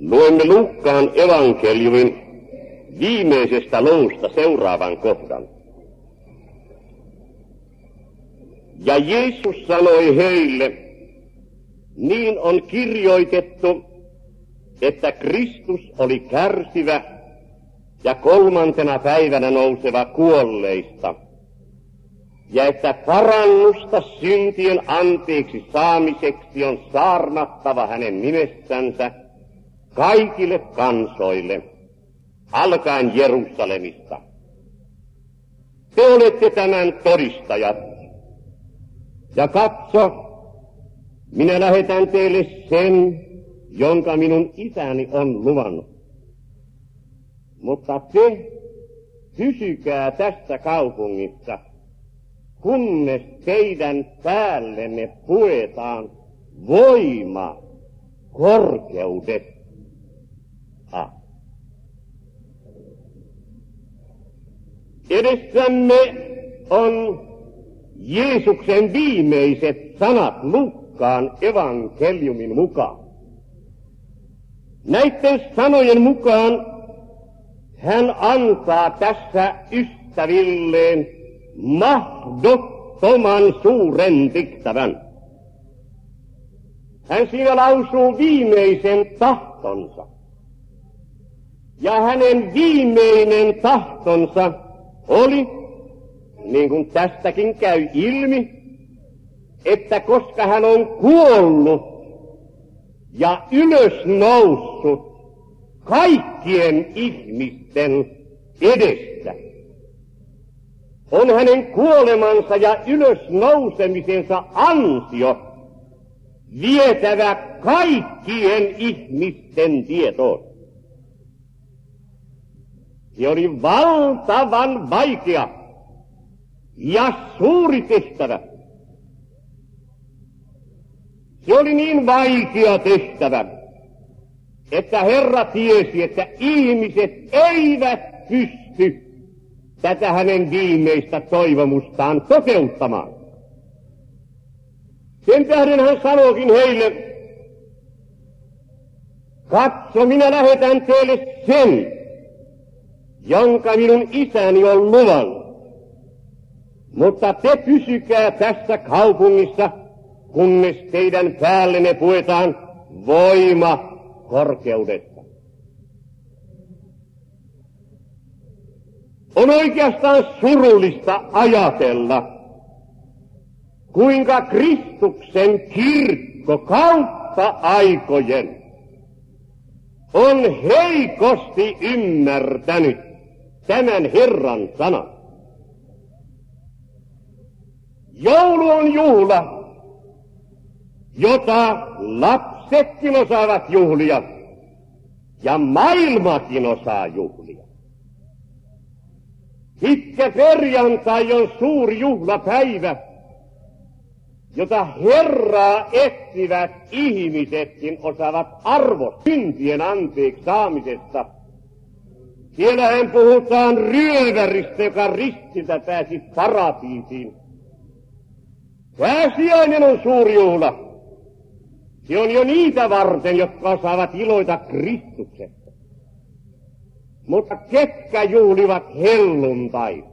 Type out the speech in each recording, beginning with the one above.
Luemme Luukkaan evankeliumin viimeisestä luvusta seuraavan kohdan. Ja Jeesus sanoi heille, niin on kirjoitettu, että Kristus oli kärsivä ja 3. päivänä nouseva kuolleista, ja että parannusta syntien anteeksi saamiseksi on saarnattava hänen nimessänsä kaikille kansoille, alkaen Jerusalemista. Te olette tämän todistajat. Ja katso, minä lähetän teille sen, jonka minun isäni on luvannut. Mutta te pysykää tässä kaupungissa, kunnes teidän päällenne puetaan voima korkeudesta. Edessämme on Jeesuksen viimeiset sanat Luukkaan evankeliumin mukaan. Näiden sanojen mukaan hän antaa tässä ystävilleen mahdottoman suuren tehtävän. Hän siinä lausuu viimeisen tahtonsa. Ja hänen viimeinen tahtonsa oli, niin kuin tästäkin käy ilmi, että koska hän on kuollut ja ylösnoussut kaikkien ihmisten edessä, on hänen kuolemansa ja ylösnousemisensa ansio vietävä kaikkien ihmisten tietoon. Se oli valtavan vaikea ja suuri tehtävä. Se oli niin vaikea tehtävä, että Herra tiesi, että ihmiset eivät pysty tätä hänen viimeistä toivomustaan toteuttamaan. Sen tähden hän sanoikin heille, katso, minä lähetän teille sen, jonka minun isäni on luvannut. Mutta te pysykää tässä kaupungissa, kunnes teidän päällenne puetaan voima korkeudesta. On oikeastaan surullista ajatella, kuinka Kristuksen kirkko kautta aikojen on heikosti ymmärtänyt tämän Herran sanan. Joulu on juhla, jota lapsetkin osaavat juhlia ja maailmakin osaa juhlia. Pitkä perjantai on suuri juhlapäivä, jota Herraa etsivät ihmisetkin osaavat arvostaa syntien anteeksi saamisesta. Siellähän puhutaan ryöväristä, joka ristiltä pääsi paratiisiin. Pääsiäinen on suuri juhla. Se on jo niitä varten, jotka osaavat iloita Kristuksesta. Mutta ketkä juhlivat helluntai?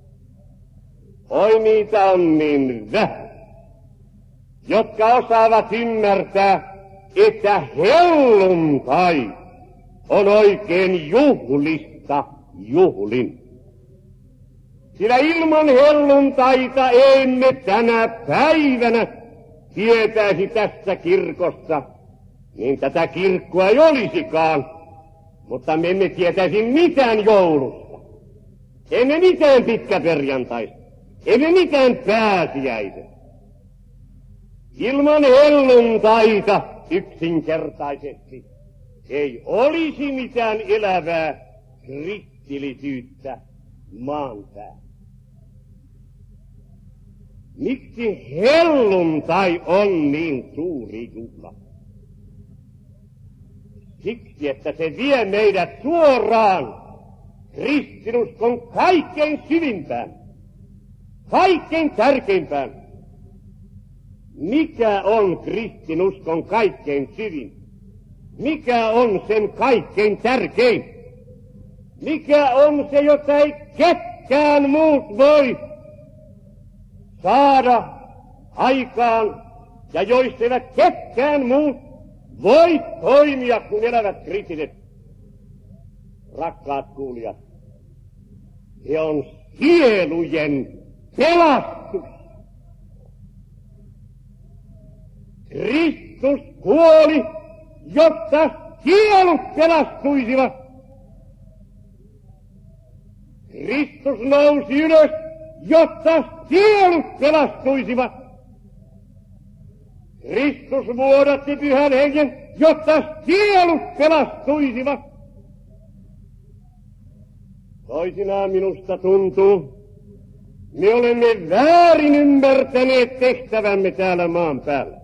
Oi, niitä on niin vähän, jotka osaavat ymmärtää, että helluntai on oikein juhlista juhlin. Sillä ilman helluntaita emme tänä päivänä tietäisi tässä kirkossa, niin tätä kirkkoa ei olisikaan, mutta me emme tietäisi mitään joulusta, emme mitään pitkäperjantaista, emme mitään pääsiäisestä. Ilman helluntaita yksinkertaisesti ei olisi mitään elävää kristillisyyttä maan päällä. Miksi helluntai on niin suuri juhla? Siksi, että se vie meidät suoraan kristinuskon kaikkein syvimpään, kaikkein tärkeimpään. Mikä on kristinuskon kaikkein syvin? Mikä on sen kaikkein tärkein? Mikä on se, jota ei ketkään muut voi saada aikaan ja joista eivät ketkään muut voi toimia, kun elävät kristityt? Rakkaat kuulijat, se on sielujen pelastus. Kristus kuoli, jotta sielut pelastuisivat. Kristus nousi ylös, jotta sielut pelastuisivat. Kristus vuodatti Pyhän Hengen, jotta sielut pelastuisivat. Toisinaan minusta tuntuu, me olemme väärin ymmärtäneet tehtävämme täällä maan päällä.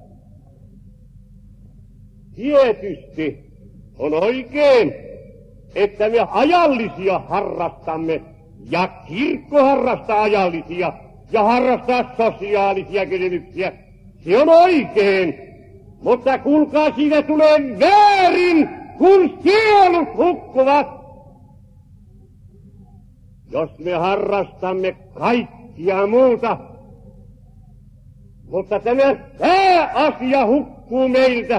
Tietysti on oikein, että me ajallisia harrastamme ja kirkko harrastaa ajallisia ja harrastaa sosiaalisia kysymyksiä. Se on oikein, mutta kuulkaa, siitä tulee väärin, kun sielut hukkuvat. Jos me harrastamme kaikkia muuta, mutta tämä pääasia hukkuu meiltä,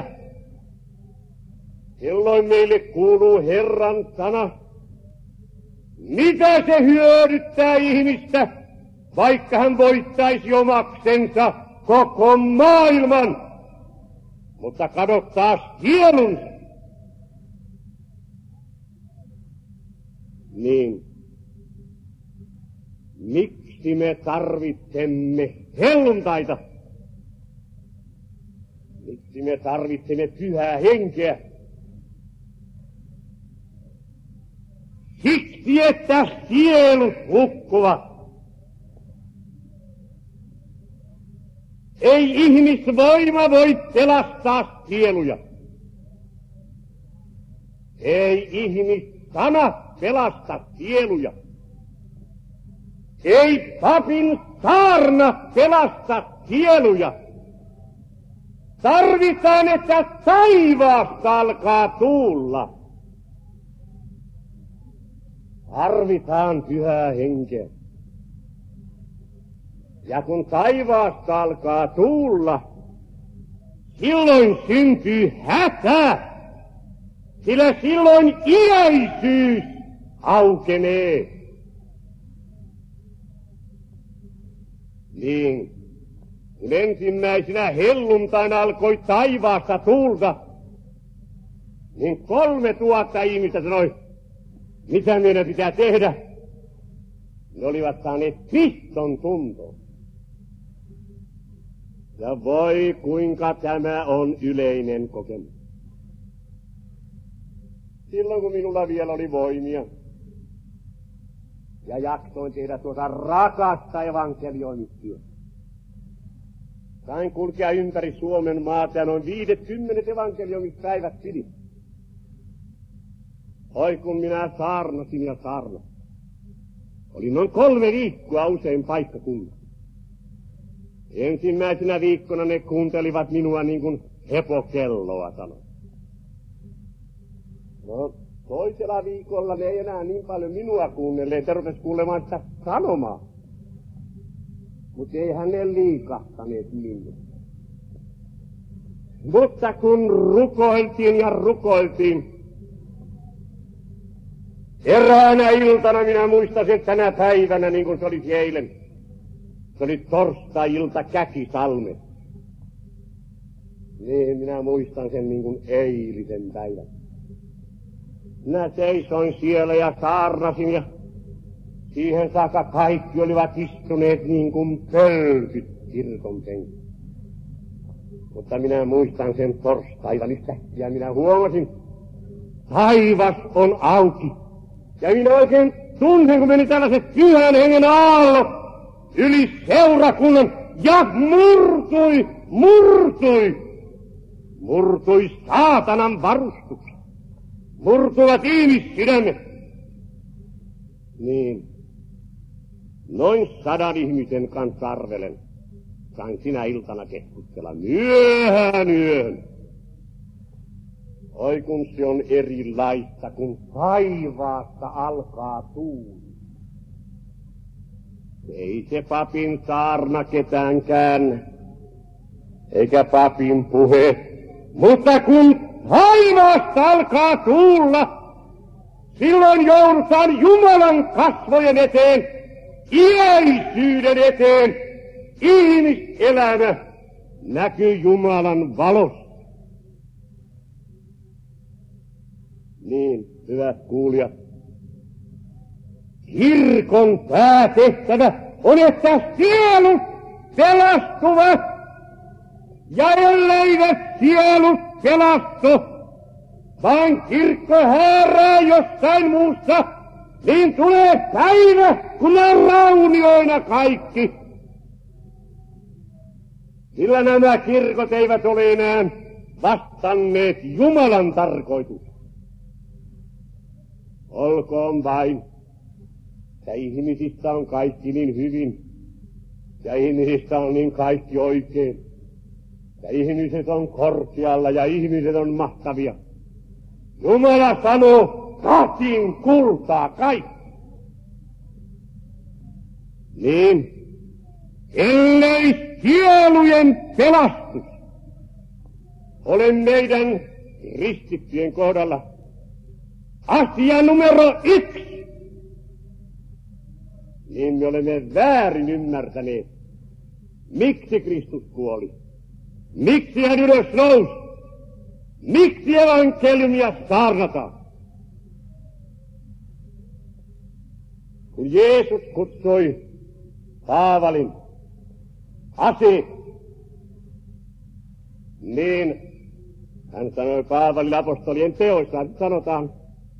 silloin meille kuuluu Herran sana. Mitä se hyödyttää ihmistä, vaikka hän voittaisi omaksensa koko maailman, mutta kadottaa sielunsa? Niin, miksi me tarvitsemme helluntaita? Miksi me tarvitsemme Pyhää Henkeä? Siksi, että sielut hukkuvat. Ei ihmisvoima voi pelastaa sieluja. Ei ihmissana pelasta sieluja. Ei papin saarna pelasta sieluja. Tarvitaan, että taivaasta alkaa tuulla. Tarvitaan Pyhää Henkeä. Ja kun taivaasta alkaa tuulla, silloin syntyy hätä, sillä silloin iäisyys aukenee. Niin, kun ensimmäisenä helluntaina alkoi taivaasta tuulta, niin 3000 ihmistä sanoi, mitä meidän pitää tehdä? Ne olivat saaneet piston tuntoon. Ja voi kuinka tämä on yleinen kokemus. Silloin kun minulla vielä oli voimia ja jaksoin tehdä tuota rakasta evankelioimistyötä, sain kulkea ympäri Suomen maata ja noin 50 evankelioimispäivät pidin. Oi kun minä saarnasin ja saarnasin. Oli noin 3 viikkoa usein paikkakunnassa. Ensimmäisenä viikkona ne kuuntelivat minua niin kuin hepokelloa sanoi. No, toisella viikolla ne ei enää niin paljon minua kuunnelleet, rupesi kuulemaan sitä sanomaa. Mutta eihän ne liikahtaneet minua. Mutta kun rukoiltiin ja rukoiltiin, eräänä iltana minä muistan tänä päivänä, niin kuin se oli eilen. Se oli torstai-ilta Käkisalme. Niin, minä muistan sen niin kuin eilisen päivän. Minä seisoin siellä ja saarnasin ja siihen saakka kaikki olivat istuneet niin kuin pölkyt kirkon penkissä. Mutta minä muistan sen torstai-ilta ja minä huomasin, taivas on auki. Ja minä oikein tunsin, kun meni tällaiset Pyhän Hengen aallot yli seurakunnan ja murtui saatanan varustukset, murtuivat ihmissydämet. Niin, noin 100 ihmisen kanssa arvelen, sain sinä iltana keskustella myöhään yöhön. Oi kun se on erilaista, kun taivaasta alkaa tuuli. Ei se papin saarna ketään käännä, eikä papin puhe, mutta kun taivaasta alkaa tuulla, silloin joudutaan Jumalan kasvojen eteen, iäisyyden eteen, ihmiselämä näkyy Jumalan valossa. Niin, hyvät kuulijat, kirkon päätehtävä on, että sielut pelastuvat, ja elleivät sielut pelastu, vaan kirkko häärää jossain muussa, niin tulee päivä, kun on raunioina kaikki. Sillä nämä kirkot eivät ole enää vastanneet Jumalan tarkoitusta. Olkoon vain, että ihmisistä on kaikki niin hyvin, ja ihmisistä on niin kaikki oikein, ja ihmiset on korkealla, ja ihmiset on mahtavia. Jumala sanoo, katin kultaa kaikki. Niin, ellei sielujen pelastus ole meidän kristittyjen kohdalla asia numero 1, niin me olemme väärin ymmärtäneet, miksi Kristus kuoli, miksi hän ylös nousi, miksi evankeliumia saarnataan. Kun Jeesus kutsui Paavalin aseet, niin hän sanoi Paavalille apostolien teoissa, sanotaan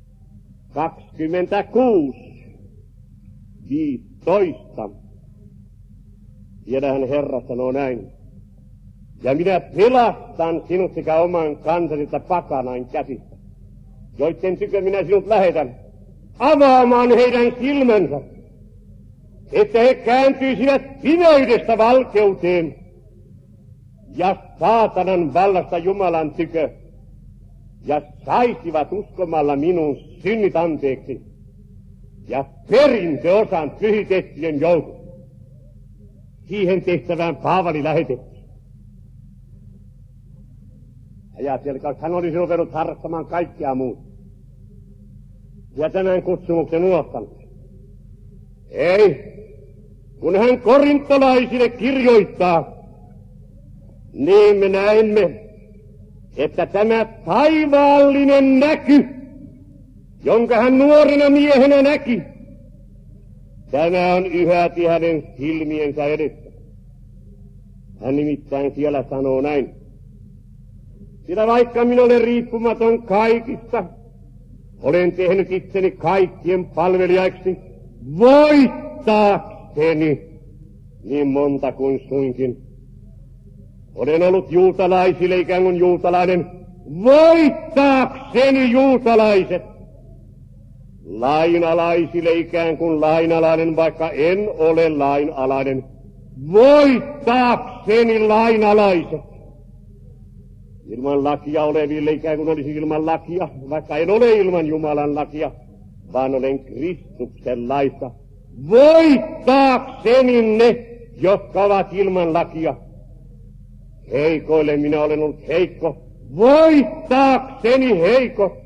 26:15. Tiedähän Herra sanoo näin. Ja minä pelastan sinut sekä oman kansasi että pakanain käsistä, joiden tykö minä sinut lähetän, avaamaan heidän silmänsä, että he kääntyisivät pimeydestä valkeuteen ja saatanan vallasta Jumalan tykö, ja saisivat uskomalla minun synnit anteeksi ja perintöosan pyhitettyjen joukon. Siihen tehtävään Paavali lähetettiin. Ajatelkaa, hän olisi ruvennut harrastamaan kaikkea muuta. Ja tämän kutsumuksen unohtanut. Ei, kun hän korintolaisille kirjoittaa, niin me näemme, että tämä taivaallinen näky, jonka hän nuorena miehenä näki, tämä on yhäti hänen silmiensä edessä. Hän nimittäin siellä sanoo näin. Sillä vaikka minä olen riippumaton kaikista, olen tehnyt itseni kaikkien palvelijaiksi voittaakseni niin monta kuin suinkin. Olen ollut juutalaisille ikään kuin juutalainen voittaakseni juutalaiset. Lainalaisille ikään kuin lainalainen, vaikka en ole lainalainen, voittaakseni lainalaiset. Ilman lakia oleville ikään kuin olisi ilman lakia, vaikka en ole ilman Jumalan lakia, vaan olen Kristuksen laissa. Voittaakseni ne, jotka ovat ilman lakia. Heikoille minä olen ollut heikko, voittaakseni heikko.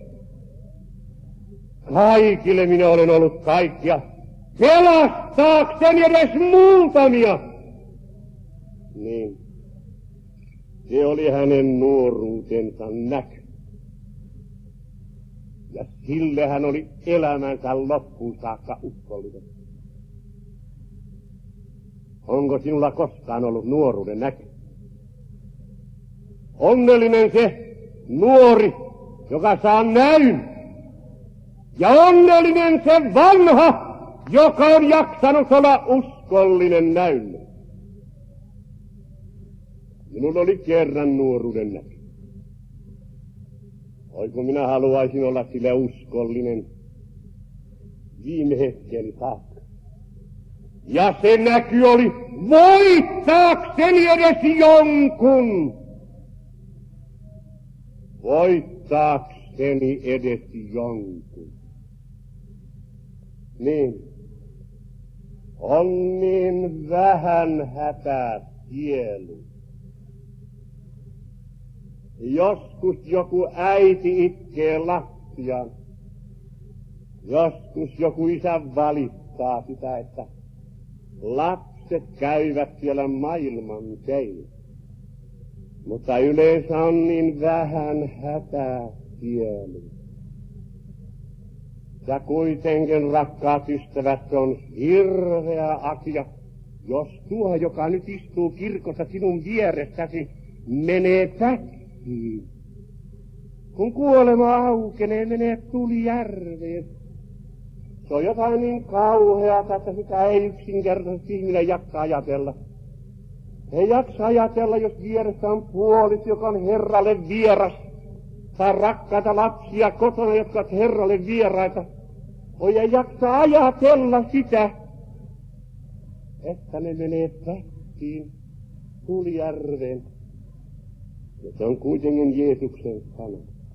Kaikille minä olen ollut kaikkia, pelastaakseni edes muutamia. Niin, se oli hänen nuoruutensa näky. Ja sille hän oli elämänsä loppuun saakka uskollinen. Onko sinulla koskaan ollut nuoruuden näky? Onnellinen se nuori, joka saa näyn. Ja onnellinen se vanha, joka on jaksanut olla uskollinen näylle. Minulla oli kerran nuoruuden näky. Oi kun minä haluaisin olla sille uskollinen viime hetkeen saakka. Ja se näky oli voittaakseni edes jonkun. Voittaakseni auttaakseni edes jonkun. Niin, on niin vähän hätää sielu. Joskus joku äiti itkee lapsiaan. Joskus joku isä valittaa sitä, että lapset käyvät siellä maailman teillä. Mutta yleensä on niin vähän hätää sielu. Ja kuitenkin, rakkaat ystävät, se on hirveä asia, jos tuo, joka nyt istuu kirkossa sinun vieressäsi, menee täkkiin. Kun kuolema aukenee, menee tulijärveen. Se on jotain niin kauheata, että sitä ei yksinkertaisesti ihminen jaksa ajatella. Ei jaksa ajatella, jos vieressä on puolis, joka on Herralle vieras, tai rakkaita lapsia kotona, jotka ovat Herralle vieraita. Ei jaksa ajatella sitä, että ne menee täkkiin tulijärveen. Ja se on kuitenkin Jeesuksen sana.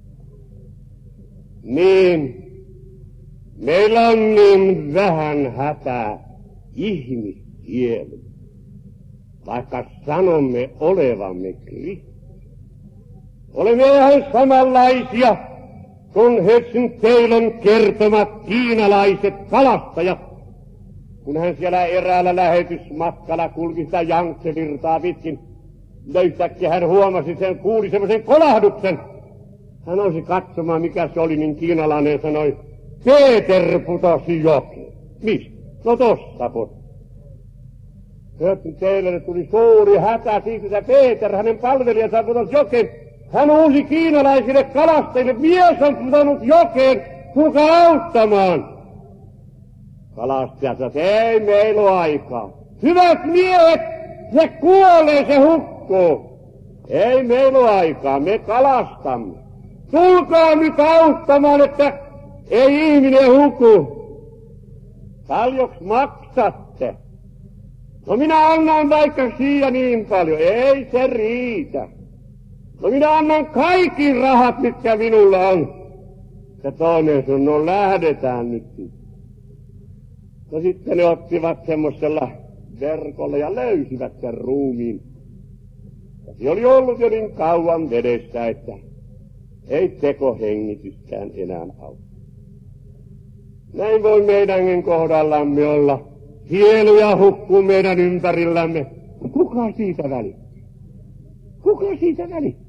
Niin, meillä on niin vähän hätää ihmissielu, vaikka sanomme olevamme Kristus. Olemme ihan samanlaisia kuin Hudson Taylon kertomat kiinalaiset kalastajat, kun hän siellä eräällä lähetysmatkalla kulki sitä Yangtze-virtaa pitkin. Yhtäkkiä hän huomasi sen, kuuli semmoisen kolahduksen. Hän nousi katsomaan, mikä se oli, niin kiinalainen sanoi, Peter putosi jokeen. Mistä? No tossa putosi. Hudson Taylorille tuli suuri hätä siitä, että Peter, hänen palvelijansa putosi jokeen. Hän uusi kiinalaisille kalastajille, mies on pudonnut jokeen, tulkaa auttamaan. Kalastajat sanoi, ei meillä ole aikaa. Hyvät miehet, se kuolee, se hukkuu. Ei meillä ole aikaa, me kalastamme. Tulkaa nyt auttamaan, että ei ihminen huku. Paljonko maksatte? No minä annan vaikka siihen niin paljon. Ei se riitä. No minä annan kaikki rahat, mitkä minulla on. Ja toinen sanoi, no lähdetään nyt. No sitten ne ottivat semmoisella verkolla ja löysivät sen ruumiin. Ja se oli ollut jo niin kauan vedessä, että ei tekohengityskään enää auta. Näin voi meidänkin kohdallamme olla. Sieluja hukkuu meidän ympärillämme. Kuka siitä välittää? Kuka siitä välittää?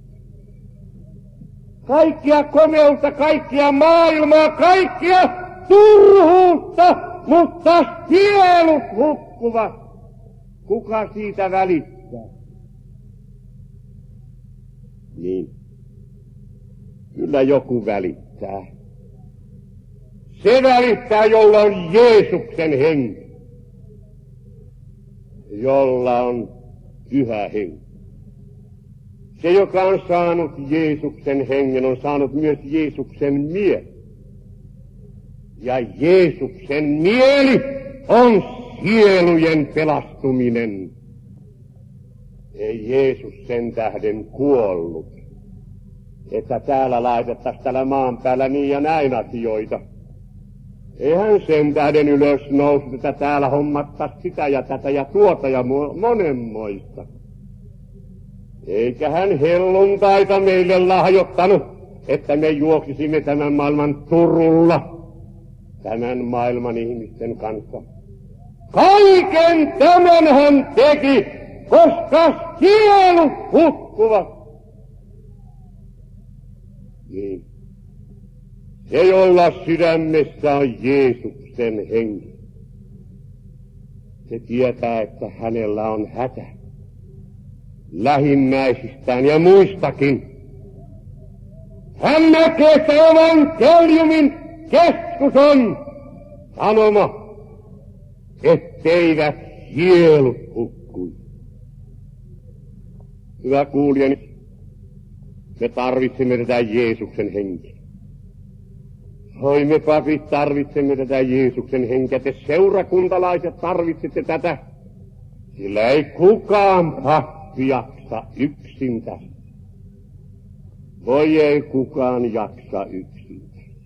Kaikkia komeutta, kaikkia maailmaa, kaikkia turhuutta, mutta sielut hukkuvat. Kuka siitä välittää? Niin. Kyllä joku välittää. Se välittää, jolla on Jeesuksen henki. Jolla on pyhä henki. Se, joka on saanut Jeesuksen hengen, on saanut myös Jeesuksen mielen. Ja Jeesuksen mieli on sielujen pelastuminen. Ei Jeesus sen tähden kuollut, että täällä laitettaisiin täällä maan päällä niin ja näin asioita. Eihän sen tähden ylös noussut, että täällä hommattaisiin sitä ja tätä ja tuota ja monenmoista. Eikä hän helluntaita meille lahjoittanut, että me juoksisimme tämän maailman turulla, tämän maailman ihmisten kanssa. Kaiken tämän hän teki, koska sielut hukkuvat. Niin. Se, jolla sydämessä on Jeesuksen henki, se tietää, että hänellä on hätä lähimmäisistään ja muistakin. Hän näkee, että evankeliumin keskus on sanoma, etteivät sielut hukkuisi. Hyvä kuulijani, me tarvitsemme tätä Jeesuksen henkeä. Oi, me papit tarvitsemme tätä Jeesuksen henkeä, te seurakuntalaiset tarvitsette tätä, sillä ei kukaan pappi jaksa yksin tästä. Voi ei kukaan jaksa yksin.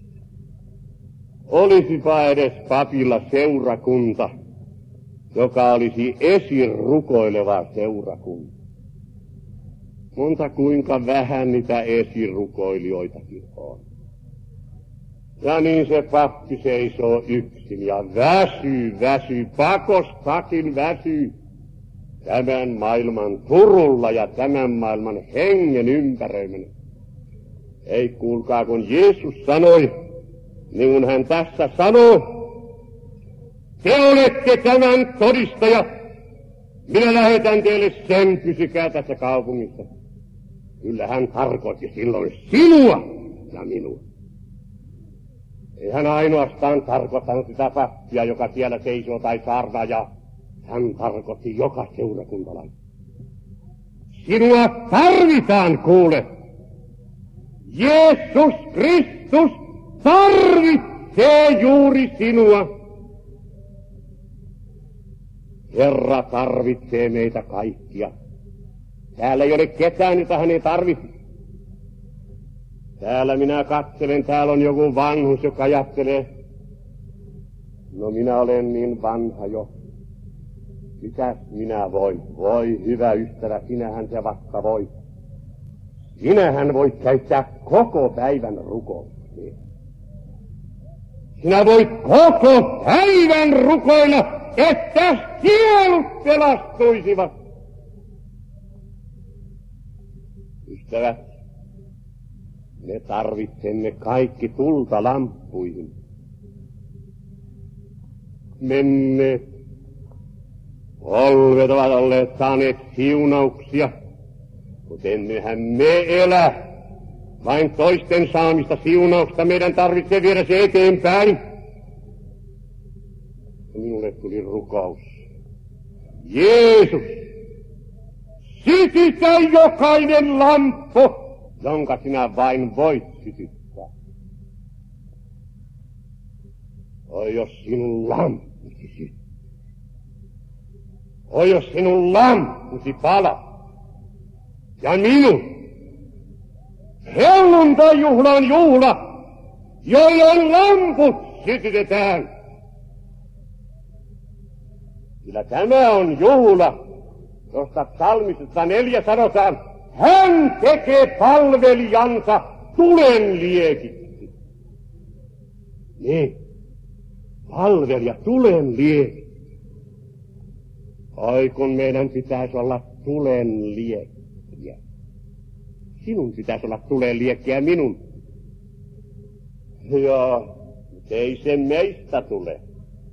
Olisipa edes papilla seurakunta, joka olisi esirukoileva seurakunta. Monta kuinka vähän niitä esirukoilijoitakin on. Ja niin se pappi seisoo yksin ja väsyy, pakostakin väsyy tämän maailman turulla ja tämän maailman hengen ympäröimänä. Ei kuulkaa, kun Jeesus sanoi, niin kuin hän tässä sanoo, te olette tämän todistaja. Minä lähetän teille sen, pysykää tässä kaupungissa. Kyllä hän tarkoitti silloin sinua ja minua. Ei hän ainoastaan tarkoittanut sitä pappia, joka siellä seisoo tai saarnaa, ja hän tarkoitti joka seurakuntalainen. Sinua tarvitaan, kuule. Jeesus Kristus tarvitsee juuri sinua. Herra tarvitsee meitä kaikkia. Täällä ei ole ketään, jota hän ei tarvitse. Täällä minä katselen, täällä on joku vanhus, joka ajattelee, no minä olen niin vanha jo. Mitäs minä voin? Voi hyvä ystävä, sinähän se vasta voi. Sinähän voit käyttää koko päivän rukoukseen. Sinä voit koko päivän rukoilla, että sielut pelastuisivat. Ystävät, me tarvitsemme kaikki tulta lamppuihin. Menneet polvet ovat olleet saaneet siunauksia, mutta emmehän me elä vain toisten saamista siunausta. Meidän tarvitsee viedä se eteenpäin. Minulle tuli rukous. Jeesus, sytytä jokainen lamppu, jonka sinä vain voit sytyttää. Oi jos sinun lamppusi syttää. Oi jos sinun lamppusi palaa. Ja minun helluntai-juhla on juhla, jolloin lamput sytytetään. Sillä tämä on juhla, josta psalmissa 104 sanotaan, hän tekee palvelijansa tulen liekiksi. Niin, palvelija tulen liekiksi. Oi kun meidän pitäisi olla tulen liekkiä. Sinun pitäisi olla tulen liekkiä minun. Joo, ei se meistä tule.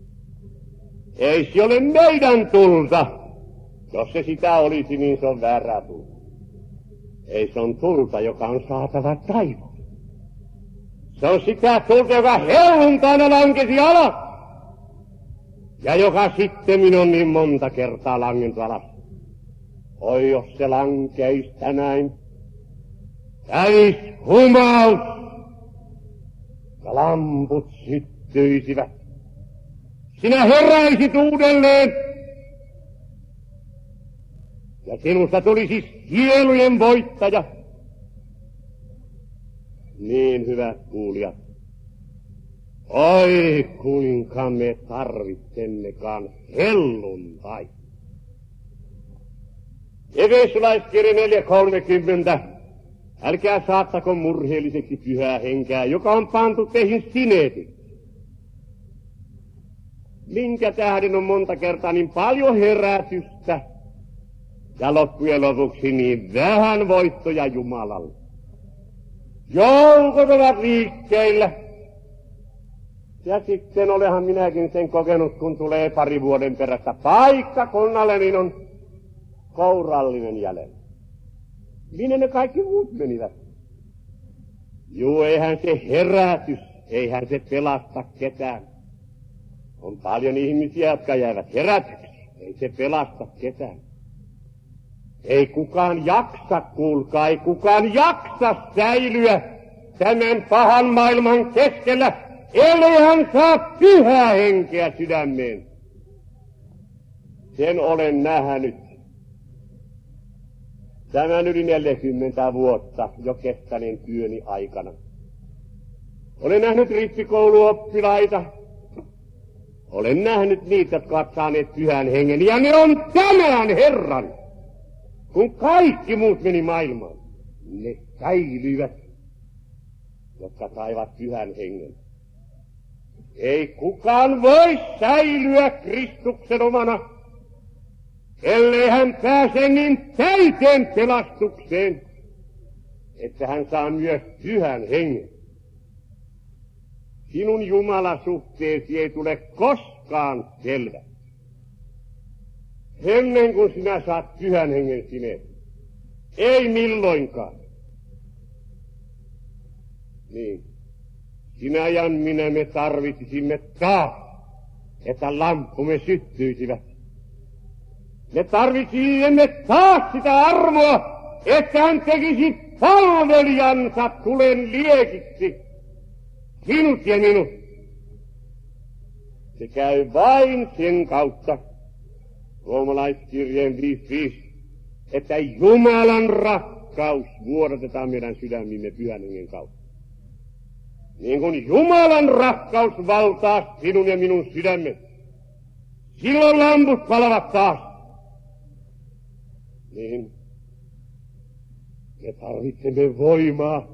Ei se ole meidän tulta. Jos se sitä olisi, niin se on väärä tulta. Ei, se on tulta, joka on saatava taivaan. Se on sitä tulta, joka helluntaina lankesi alas. Ja joka sitten on niin monta kertaa langentu alas. Oi, jos se lankeisi tänään. Kävis humaus. Ja lamput syttyisivät. Sinä heräisit uudelleen. Ja sinusta tulisi sielujen voittaja. Niin, hyvät kuulijat. Oi, kuinka me tarvitsemmekaan helluntai. Efesolaiskirja 4:30. Älkää saattako murheelliseksi pyhää henkeä, joka on pantu teihin sineetiksi. Minkä tähden on monta kertaa niin paljon herätystä ja loppujen lopuksi niin vähän voittoja Jumalalle. Joukot ovat liikkeillä. Ja sitten olehan minäkin sen kokenut, kun tulee pari vuoden perästä paikkakunnalle, niin on kourallinen jäljellä. Minne ne kaikki muut menivät? Juu, eihän se herätys, eihän se pelasta ketään. On paljon ihmisiä, jotka jäävät herätyksi. Ei se pelasta ketään. Ei kukaan jaksa, kuulkaa, ei kukaan jaksa säilyä tämän pahan maailman keskellä, ellei hän saa pyhää henkeä sydämeen. Sen olen nähnyt. Tämän yli 40 vuotta jo kestäneen työni aikana. Olen nähnyt rippikouluoppilaita. Olen nähnyt niitä, jotka ovat saaneet pyhän hengen, ja ne on tämän Herran. Kun kaikki muut meni maailmaan, ne säilyivät, jotka saivat pyhän hengen. Ei kukaan voi säilyä Kristuksen omana, ellei hän pääse niin täyteen pelastukseen, että hän saa myös pyhän hengen. Sinun jumalasuhteesi ei tule koskaan selvä, ennen kuin sinä saat pyhän hengen sinne. Ei milloinkaan. Niin. Sinä ja minä me tarvitsisimme taas, että lampumme syttyisivät. Me tarvitsisimme taas sitä armoa, että hän tekisi palvelijansa tulen liekiksi. Sinut ja minut. Se käy vain sen kautta, Roomalaiskirjeen 5:5, että Jumalan rakkaus vuodatetaan meidän sydämimme pyhän hengen kautta. Niin kuin Jumalan rakkaus valtaa sinun ja minun sydämme, silloin lamput palavat taas. Niin, me tarvitsemme voimaa.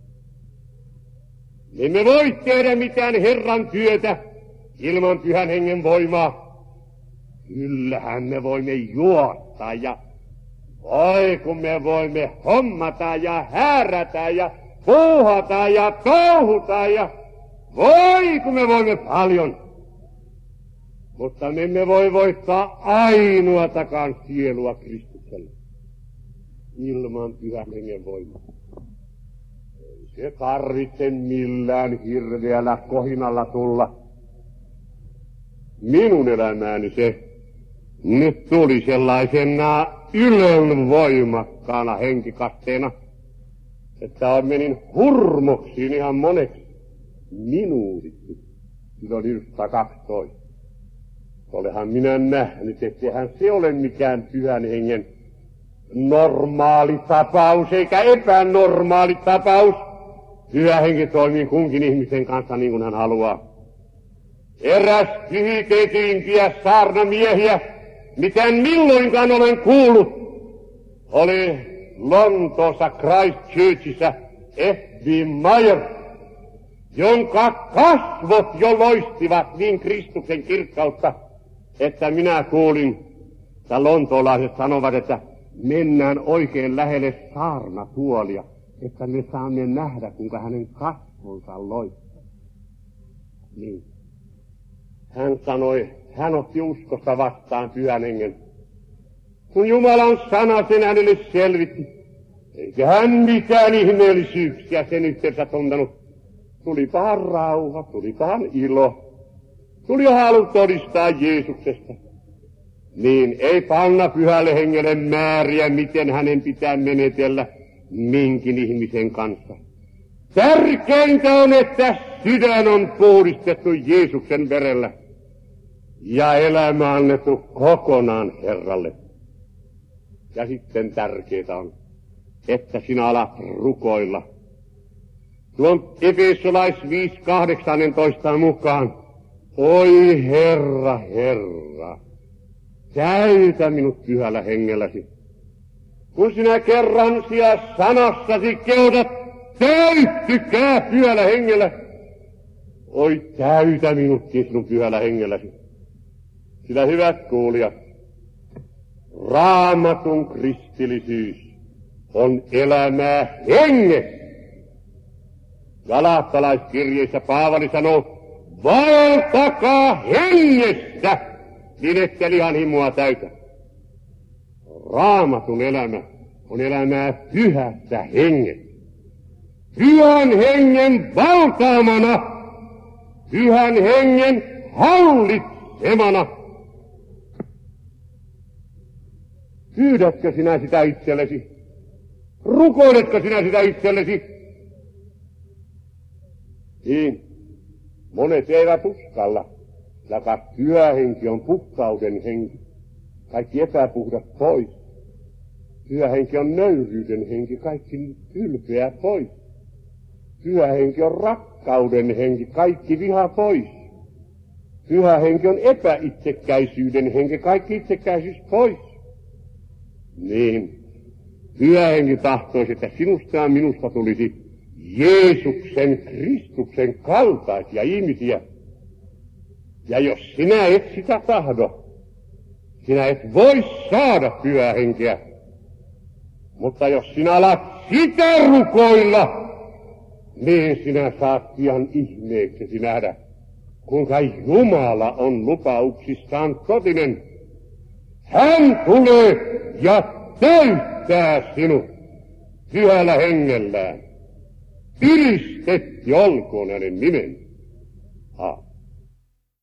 Me emme voi tehdä mitään Herran työtä ilman pyhän hengen voimaa. Kyllähän me voimme juottaa ja oi kun me voimme hommata ja häärätä ja puuhata ja touhuta ja voi kun me voimme paljon. Mutta me emme voi voittaa ainoatakaan sielua Kristukselle ilman pyhän hengen voimaa. Se tarvitse millään hirveällä kohinalla tulla. Minun elämääni se nyt tuli sellaisena ylenvoimakkaana henkikasteena, että menin hurmoksiin ihan moneksi minuutiksi. Silloin 1912. Olehan minä nähnyt, ettehän se ole mikään pyhän hengen normaali tapaus, eikä epänormaali tapaus. Pyhä henki toimii kunkin ihmisen kanssa niin kuin hän haluaa. Eräs pyhitetyimpiä saarnamiehiä, mitä milloinkaan olen kuullut, oli Lontoossa Christchurchissa F.B. Meyer, jonka kasvot jo loistivat niin Kristuksen kirkkautta, että minä kuulin, että lontoolaiset sanovat, että mennään oikein lähelle saarnatuolia, että me saamme nähdä, kuinka hänen kasvonsa loistaa. Niin. Hän sanoi, hän otti uskosta vastaan pyhän hengen. Kun Jumalan sana sen hänelle selvitti, eikä hän mitään ihmeellisyyksiä sen yhteydessä tuntenut. Tulipahan rauha, tulipahan ilo, tuli halu todistaa Jeesuksesta. Niin ei panna pyhälle hengelle määriä, miten hänen pitää menetellä minkin ihmisen kanssa. Tärkeintä on, että sydän on puhdistettu Jeesuksen verellä ja elämä annettu kokonaan Herralle. Ja sitten tärkeää on, että sinä alat rukoilla. Tuon Efesolais 5:18 mukaan, oi Herra, Herra, täytä minut pyhällä hengelläsi. Kun sinä kerran siellä sanassasi kehotat, täyttykää pyhällä hengellä. Oi täytä minutkin sinun pyhällä hengelläsi. Sillä hyvät kuulijat, Raamatun kristillisyys on elämää hengessä. Galattalaiskirjeessä Paavali sanoo, valtakaa hengessä, niin ette lihan himoa täytä. Raamatun elämä on elämää pyhässä hengessä. Pyhän hengen valtaamana, pyhän hengen hallitsemana. Pyydätkö sinä sitä itsellesi? Rukoiletko sinä sitä itsellesi? Niin, monet eivät uskalla. Sillä pyhä henki on puhtauden henki. Kaikki epäpuhdas pois. Pyhä henki on nöyryyden henki, kaikki ylpeä pois. Pyhä henki on rakkauden henki, kaikki viha pois. Pyhä henki on epäitsekkäisyyden henki, kaikki itsekkäisyys pois. Niin, pyhä henki tahtoisi, että sinusta ja minusta tulisi Jeesuksen, Kristuksen kaltaisia ihmisiä. Ja jos sinä et sitä tahdo, sinä et voi saada pyhää henkeä. Mutta jos sinä alat sitä rukoilla, niin sinä saat pian ihmeeksesi nähdä, kuinka Jumala on lupauksissaan totinen. Hän tulee ja täyttää sinut pyhällä hengellään. Ylistetty olkoon hänen nimen.